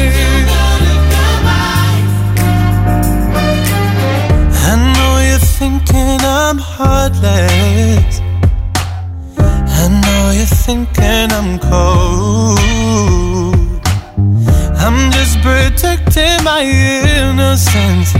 I know you're thinking I'm heartless. I know you're thinking I'm cold. I'm just protecting my innocence.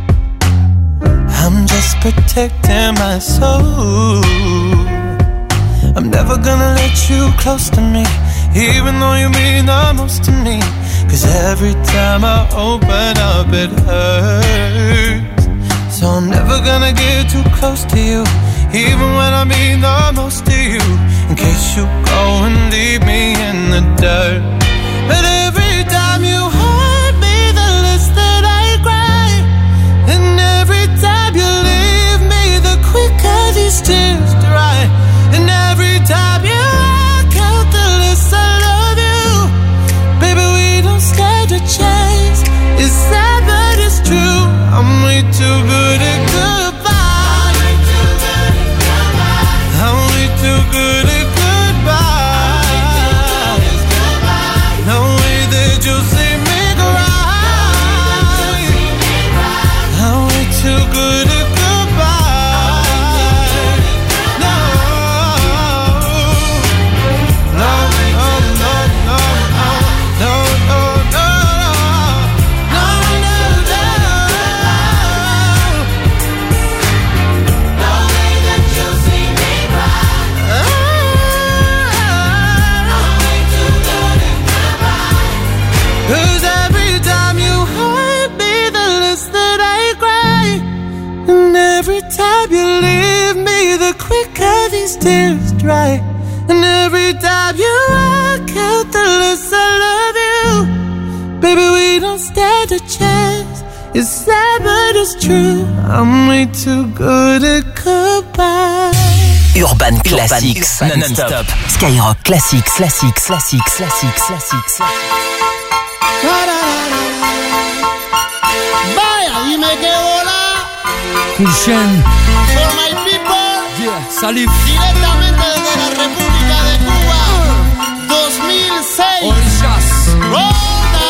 I'm just protecting my soul. I'm never gonna let you close to me, even though you mean the most to me. Cause every time I open up it hurts. So I'm never gonna get too close to you, even when I mean the most to you. In case you go and leave me in the dirt. But every time you hurt me, the less that I cry. And every time you leave me, the quicker these tears dry. And every time you walk out, the less I love you. Baby, we don't stand a chance. you see me cry. I'm way too good at goodbye. No, no, no, no, no, no, no, no, no, no, no. No way that you see me cry. I'm way too good at goodbye. 'Cause every time you hurt me, the less that I cry. And every time you leave me, the quicker these tears dry. And every time you walk out, the less I love you. Baby, we don't stand a chance. It's sad, but it's true. I'm way too good at goodbye. Urban Classics, non-stop. Skyrock Classics, Classics, Classics, Classics, Classics. Vaya, dime que hola. Kushen. For my people. Yeah, salif. Directamente desde la República de Cuba. dos mil seis. Orishas. Roda.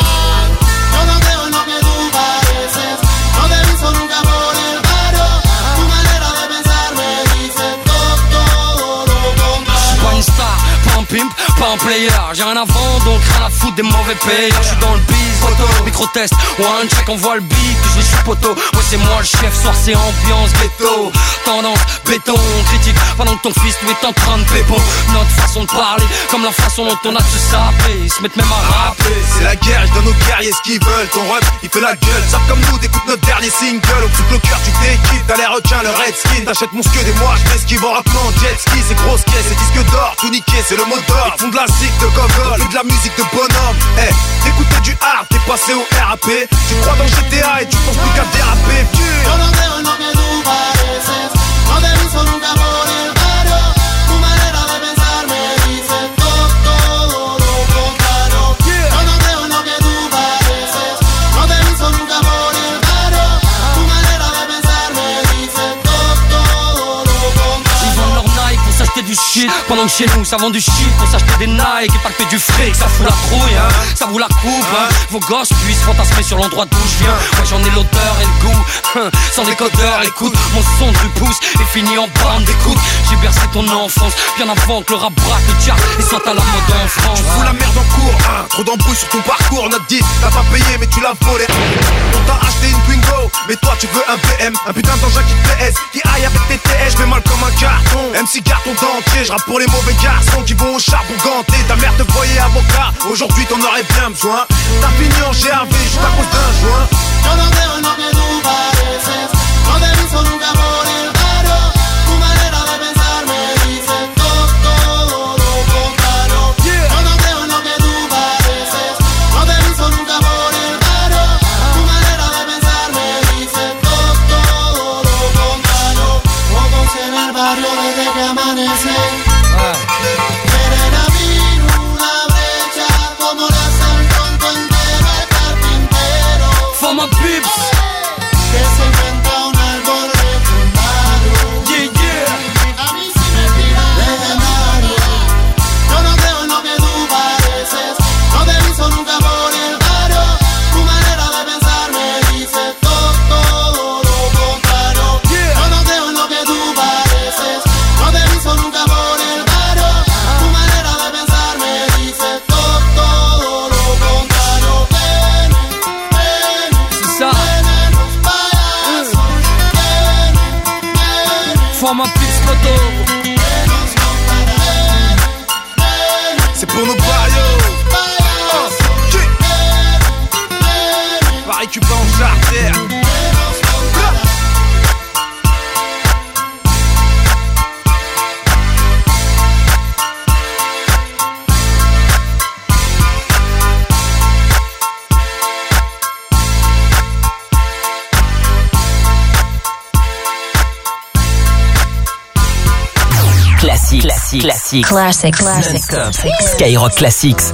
Yo no creo en lo que tú pareces. No te he visto nunca por el barrio. Tu manera de pensar me dice todo, todo lo contrario. Pas une star, pas un pimp, pas un player. J'ai rien à vendre, donc rien à foutre des mauvais payeurs. Je suis dans le biz, photo, micro-test, one check, on voit le beat, que je suis poteau. Ouais, c'est moi le chef, soir c'est ambiance ghetto. Tendance, béton, critique, pendant que ton fils lui est en train de pépon. Notre façon de parler, comme la façon dont on a de se saper. Ils se mettent même à rapper. C'est la guerre, je donne aux guerriers ce qu'ils veulent. Ton rep, il fait la gueule. Savent comme nous, d'écoute notre dernier single. Au plus le cœur, tu t'équipes. T'as les requins, le redskin. T'achètes mon skid et moi, je t'esquive en rappelant en jet ski. C'est grosse caisse, c'est disque d'or. Tout niqué, c'est le mot d'or. Ils font de la zik de gogol ou de la musique de bonhomme. Eh, hey, t'écoutais du hard, t'es passé au R A P. Tu crois dans G T A et tu penses plus qu'à déraper. Yo no creo en lo que tú pareces. No te he visto nunca por el barrio. Tu manera de pensar me dice todo, todo lo contrario. Yo no creo en lo que tú pareces. No te he visto nunca por el barrio. Tu manera de pensar me dice todo, todo lo contrario. Ils vendent leur Nike pour s'acheter du shit. Pendant que chez nous ça vend du shit pour s'acheter des Nike. Et pas que du fric, ça fout la trouille hein. Ça vous la coupe hein. Vos gosses puissent fantasmer sur l'endroit d'où je viens. Moi j'en ai l'odeur et le goût hein. Sans décodeur, écoute mon son de pouce est fini en bande d'écoute. J'ai bercé ton enfance bien avant que le rap braque le chart et soit à la mode en France. Tu fous la merde en cours hein. Trop d'embrouilles sur ton parcours. Notre disque, t'as pas payé mais tu l'as volé. On t'a acheté une Twingo mais toi tu veux un B M. Un putain d'engin qui te P S, qui aille avec tes T S. Je vais mal comme un carton, M C carton dentier. Je rappe pour les mauvais garçons qui vont au charbon ganté. Ta mère te voyait avocat, aujourd'hui t'en aurais bien besoin. T'as fini en G A V juste à cause d'un joint. Yo no creo en lo que tú pareces. No te he visto nunca por el barrio. Tu manera de pensar me dice todo, todo lo contrario. Yo no creo en lo que tú pareces. No te he visto nunca por el barrio. Tu manera de pensar me dice todo, todo lo contrario. Todos en el barrio desde que amanece. Quieren abrir una brecha como le hace el tonto entero al carpintero. For my peeps. Que se inventa un árbol legendario. Yeah, yeah. A mí sí me tira legendario. Yo no creo en lo que tú pareces. No te he visto nunca por el barrio. Tu manera de pensar me dice todo, todo lo contrario. Yo no creo en lo que tú pareces. No te he visto nunca por el barrio. Tu manera de pensar me dice todo, todo lo contrario. Ven, ven, C'est ça. ven, los payasos. Ven, ven, For my peeps photo. venos contar. Ven, ven, C'est pour nos barrios. payasos. Qui Ven, ven, Paris, Cuba en charter. venos contar. Classics, classics, classics, Classics. non-stop. Skyrock Classics.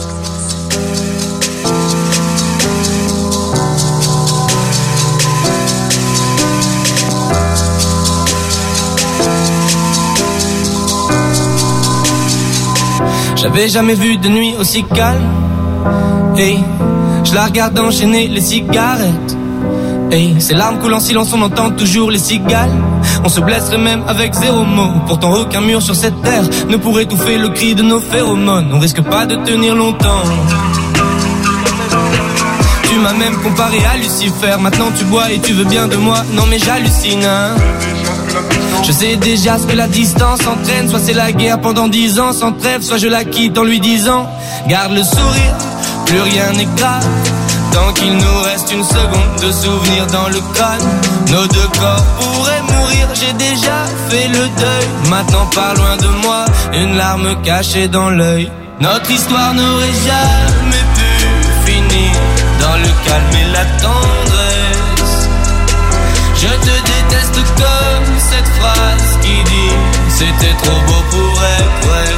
J'avais jamais vu de nuit aussi calme. Hey, Je la regarde enchaîner les cigarettes. Hey, ces larmes coulent en silence, on entend toujours les cigales. On se blesserait même avec zéro mot. Pourtant aucun mur sur cette terre ne pourrait étouffer le cri de nos phéromones. On risque pas de tenir longtemps. Tu m'as même comparé à Lucifer. Maintenant tu bois et tu veux bien de moi. Non mais j'hallucine hein. Je sais déjà ce que la distance entraîne. Soit c'est la guerre pendant dix ans sans trêve, soit je la quitte en lui disant garde le sourire, plus rien n'est grave. Tant qu'il nous reste une seconde de souvenir dans le crâne, nos deux corps pourraient mourir. J'ai déjà fait le deuil, maintenant pas loin de moi, une larme cachée dans l'œil. Notre histoire n'aurait jamais pu finir dans le calme et la tendresse. Je te déteste comme cette phrase qui dit c'était trop beau pour être vrai.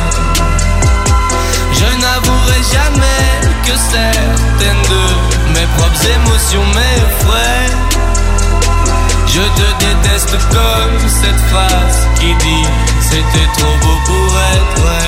Je n'avouerai jamais que certaines de mes propres émotions m'effraient. Je te déteste comme cette phrase qui dit c'était trop beau pour être vrai.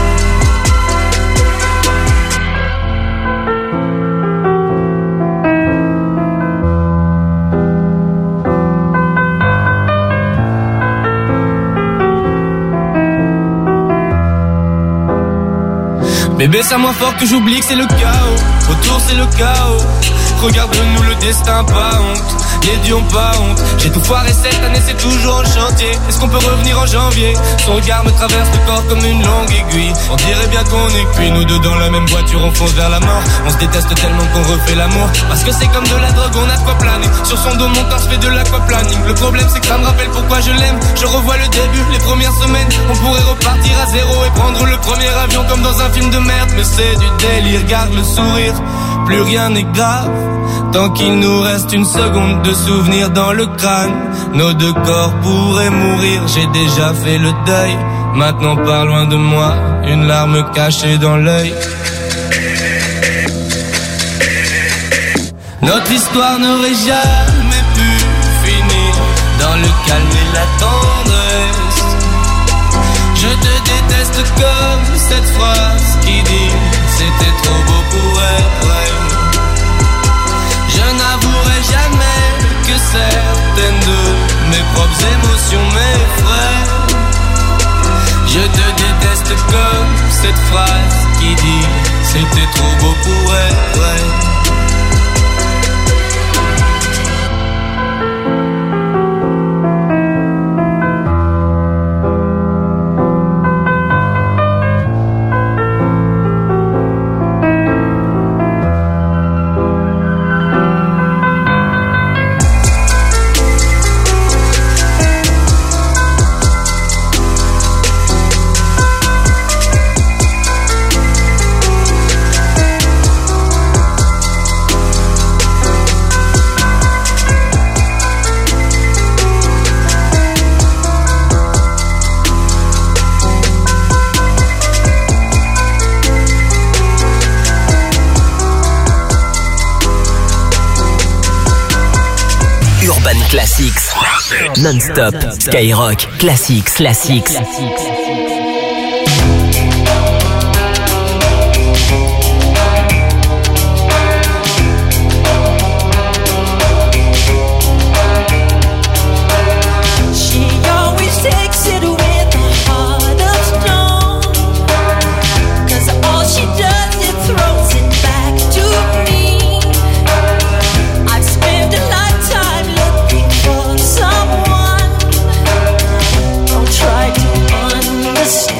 Bébé, c'est à moi fort que j'oublie que c'est le chaos. Autour c'est le chaos. Regarde-nous le destin, pas honte. Les dieux ont pas honte. J'ai tout foiré cette année, c'est toujours en chantier. Est-ce qu'on peut revenir en janvier? Son regard me traverse le corps comme une longue aiguille. On dirait bien qu'on est cuits, nous deux dans la même voiture, on fonce vers la mort. On se déteste tellement qu'on refait l'amour. Parce que c'est comme de la drogue, on a de quoi planer. Sur son dos, mon corps se fait de l'aquaplaning. Le problème c'est que ça me rappelle pourquoi je l'aime. Je revois le début, les premières semaines. On pourrait repartir à zéro et prendre le premier avion comme dans un film de merde. Mais c'est du délire, garde le sourire, plus rien n'est grave. Tant qu'il nous reste une seconde de souvenir dans le crâne, nos deux corps pourraient mourir. J'ai déjà fait le deuil, maintenant pas loin de moi, une larme cachée dans l'œil. Notre histoire n'aurait jamais pu finir dans le calme et la tendresse. Je te déteste comme cette phrase qui dit c'était trop beau pour être vrai. Je n'avouerai jamais que certaines de mes propres émotions m'effraient. Je te déteste comme cette phrase qui dit c'était trop beau pour être vrai. Classics, non-stop, Skyrock, Classics, Classics. Understand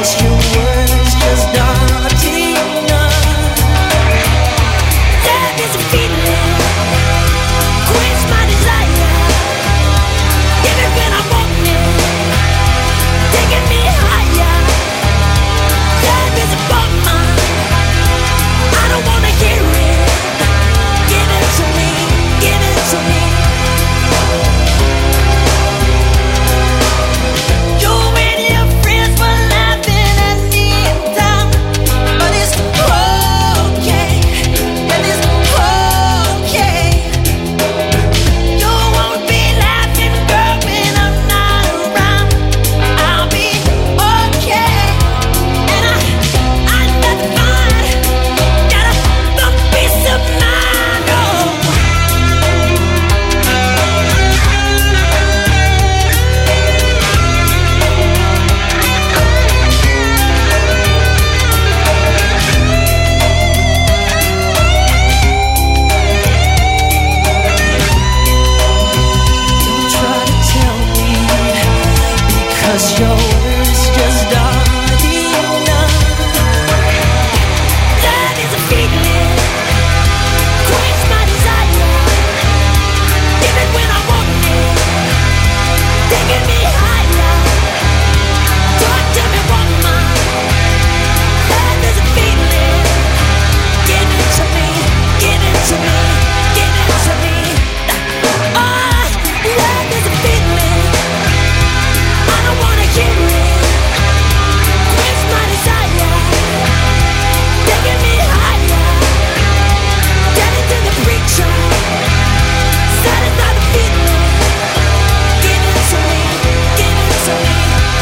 'cause your words just aren't enough. Love is a feeling, quench my desire. Give it when I want it, taking me higher. Love is a bummer, I don't wanna hear it. Give it to me, give it to me. You and your friends were laughing at me in town, but it's okay, and it's okay. You won't be laughing, girl, when I'm not around. I'll be okay, and I, I that's fine. Got a, a peace of mind, oh. Don't try to tell me, because your words just aren't enough. Love is a feeling, quench my desire. Give it when I want it, taking me higher. Talk to me, woman. Love is a feeling. Give it to me, give it to me, give it to me. Ah, love is a feeling. I don't wanna hear it. Quench my desire, taking me higher. Tell it to the preacher, satisfy the feeling. Give it to me, give it to me.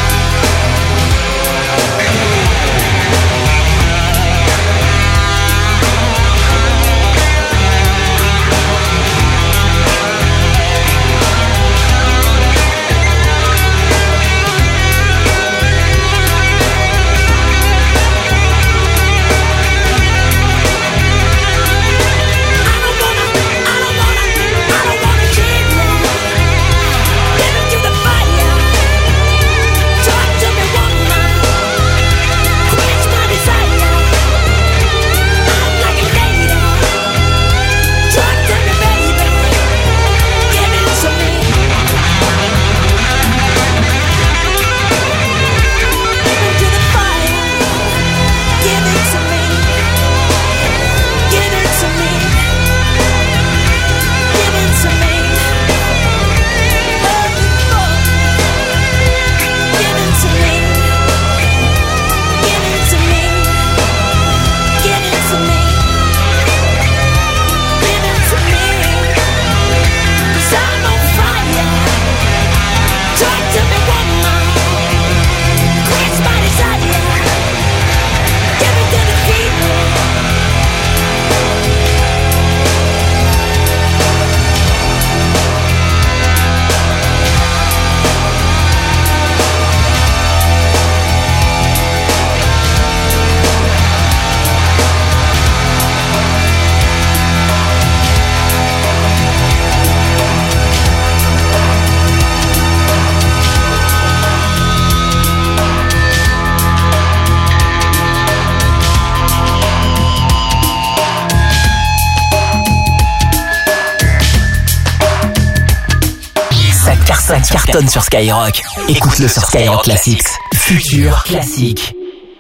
Ça cartonne sur Skyrock. Écoute-le sur Skyrock Classics. Futur classique.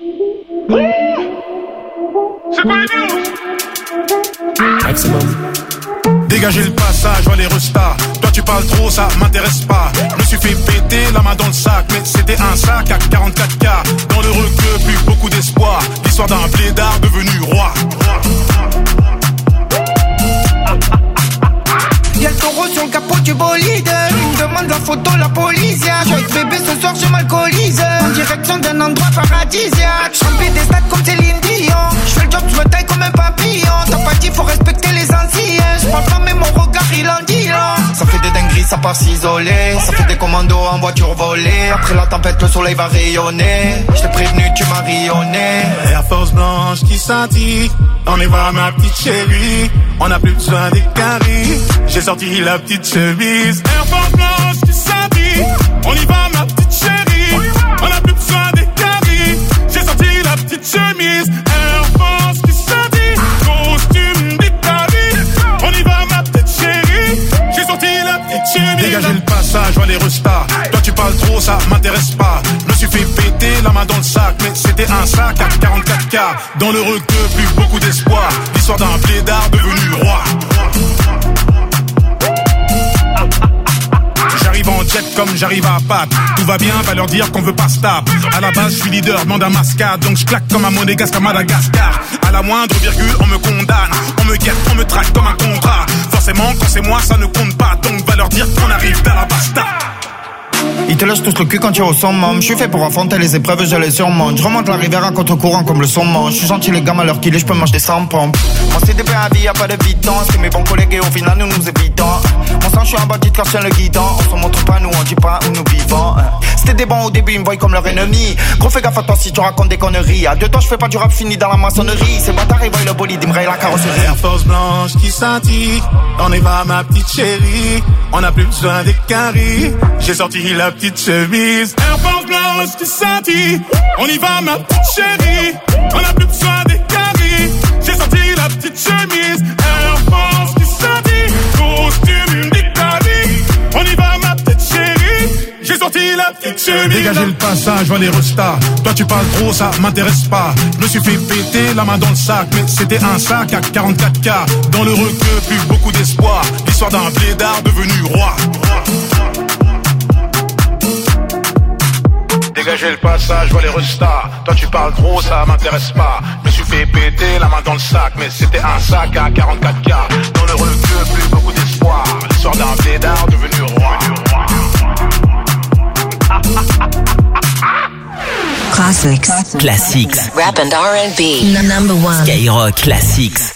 Maximum. Dégagez le passage, oh les restas. Toi tu parles trop, ça m'intéresse pas. Je me suis fait péter la main dans le sac, mais c'était un sac à quarante-quatre K. Dans le requeu, plus beaucoup d'espoir. L'histoire d'un blédard devenu roi. Y'a le taureau sur le capot du bolide. Il me demande la photo, la police. Je avec bébé ce soir, je m'alcoolise. En direction d'un endroit paradisiaque. J'remplis des stades comme Céline Dion. J'fais le job, j'me taille comme un papillon. T'as pas dit, faut respecter les anciens. J'parle pas, mais mon regard, il en dit long. Ça fait des dingueries, ça part s'isoler. Ça fait des commandos en voiture volée. Après la tempête, le soleil va rayonner. J't'ai prévenu, tu m'as rayonné. Air Force blanche qui scintille. On y va ma petite chérie. On a plus besoin des caries. J'ai sorti la petite chemise. Air Force blanche qui scintille. On y va ma petite chérie. On a plus besoin des caries. les restas. Toi tu parles trop, ça m'intéresse pas. Je me suis fait péter la main dans le sac, mais c'était un sac à quarante-quatre K. Dans le requeu, plus beaucoup d'espoir. L'histoire d'un blédard devenu roi. J'arrive en jet comme j'arrive à Pâques. Tout va bien, va leur dire qu'on veut pas stop. À la base, je suis leader, demande à mascade. Donc je claque comme un monégasque à Madagascar. À la moindre virgule, on me condamne. On me guette, on me traque comme un contrat. Forcément, quand c'est moi, ça ne compte pas. Donc va leur dire qu'on arrive vers la basta. Ils te lâchent tous le cul quand tu es au summum. Je suis fait pour affronter les épreuves, je les surmonte. Je remonte la rivière à contre-courant comme le saumon. Je suis gentil les gamins à l'heure qu'il est, je peux manger des sans pompes. Mon C D P à vie, y'a pas de bidon. C'est mes bons collègues et au final nous nous évitons. Mon sang, je suis un bandit quand je tiens le guidon. On se montre pas, nous on dit pas où nous vivons. C'était des bons au début, ils me voient comme leur ennemi. Gros fais gaffe à toi si tu racontes des conneries. À deux temps, je fais pas du rap fini dans la maçonnerie. Ces bâtards, ils voient le bolide, ils me rayent la carrosserie. Air Force blanche qui scintille. On y va ma petite chérie. On a plus besoin des caries. J'ai sorti la petite chemise. Air Force blanche qui scintille. On y va ma petite chérie. On a plus besoin des caries. J'ai sorti la petite chemise. Air Force qui scintille. Costume d'Italie. On y va ma petite chérie. J'ai sorti la petite chemise. Dégagez le passage, vois les restas. Toi tu parles trop, ça m'intéresse pas. Je me suis fait péter la main dans le sac, mais c'était un sac à quarante-quatre K. Dans le requeu, plus beaucoup d'espoir. L'histoire d'un blédard devenu roi. Dégagez le passage, vois les restas. Toi tu parles trop, ça m'intéresse pas. Je me suis fait péter la main dans le sac, mais c'était un sac à quarante-quatre K. Dans le requeu, plus beaucoup d'espoir. L'histoire d'un blédard devenu roi. Classics. Classics. Rap and R and B. Number one. Skyrock Classics.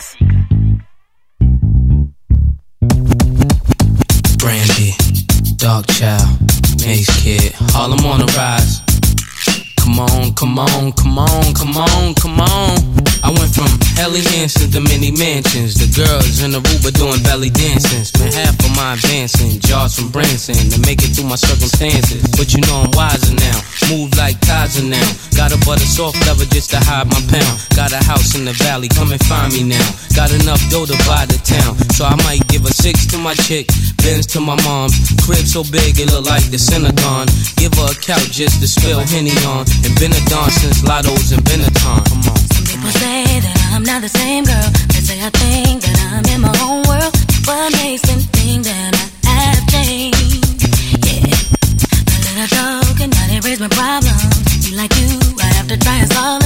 Brandy, Dark Child, Mace Kid, Harlem on the rise. Come on, come on, come on, come on, come on. I went from Helly Hansen to many mansions. The girls in the Aruba doing belly dancing. Spent half of my advancing, jars from Branson to make it through my circumstances. But you know I'm wiser now, move like Kaiser now. Got a butter soft leather just to hide my pound. Got a house in the valley, come and find me now. Got enough dough to buy the town, so I might give a six to my chick, Benz to my mom. Crib so big it look like the Synagogue. Give her a couch just to spill Henny on. And been a don since Lotto's and Benetton. Come on. Some people say that I'm not the same girl. They say I think that I'm in my own world. What makes them think that I have changed? Yeah. A little joke and now they raise my problems. Be like you, I have to try and solve